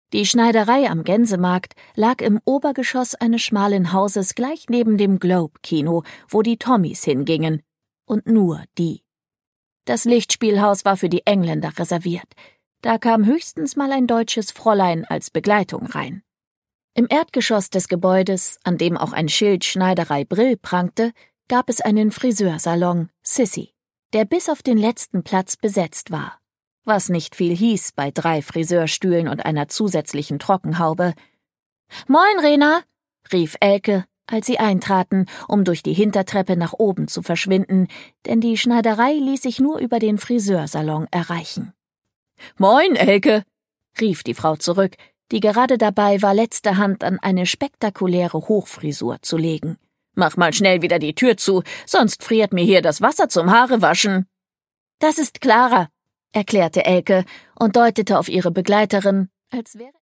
Die Schneiderei am Gänsemarkt lag im Obergeschoss eines schmalen Hauses gleich neben dem Globe-Kino, wo die Tommys hingingen. Und nur die. Das Lichtspielhaus war für die Engländer reserviert. Da kam höchstens mal ein deutsches Fräulein als Begleitung rein. Im Erdgeschoss des Gebäudes, an dem auch ein Schild Schneiderei Brill prangte, gab es einen Friseursalon, Sissy, der bis auf den letzten Platz besetzt war. Was nicht viel hieß bei 3 Friseurstühlen und einer zusätzlichen Trockenhaube. »Moin, Rena«, rief Elke, als sie eintraten, um durch die Hintertreppe nach oben zu verschwinden, denn die Schneiderei ließ sich nur über den Friseursalon erreichen. »Moin, Elke«, rief die Frau zurück, die gerade dabei war, letzte Hand an eine spektakuläre Hochfrisur zu legen. »Mach mal schnell wieder die Tür zu, sonst friert mir hier das Wasser zum Haarewaschen.« »Das ist Clara«, erklärte Elke und deutete auf ihre Begleiterin, als wäre